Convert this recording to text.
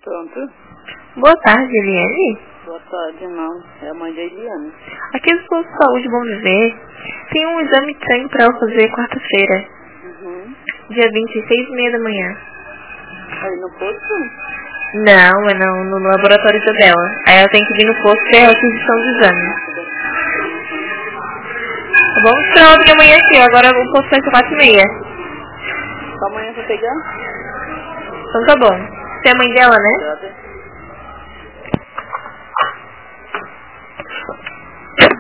Pronto. Boa tarde, Eliane. Boa tarde, não. É a mãe da Eliane. Aqui do Posto de Saúde Bom Viver. Tem um exame de sangue pra eu fazer quarta-feira. Dia 26h30 da manhã. Aí no posto? Não, no laboratório dela. Aí ela tem que vir no posto ter a requisição do exame. Tá bom? Então ela vem amanhã aqui. Agora o posto vai ser 4h30. Amanhã pra pegar? Então tá bom. Você é a mãe dela, né? Obrigada.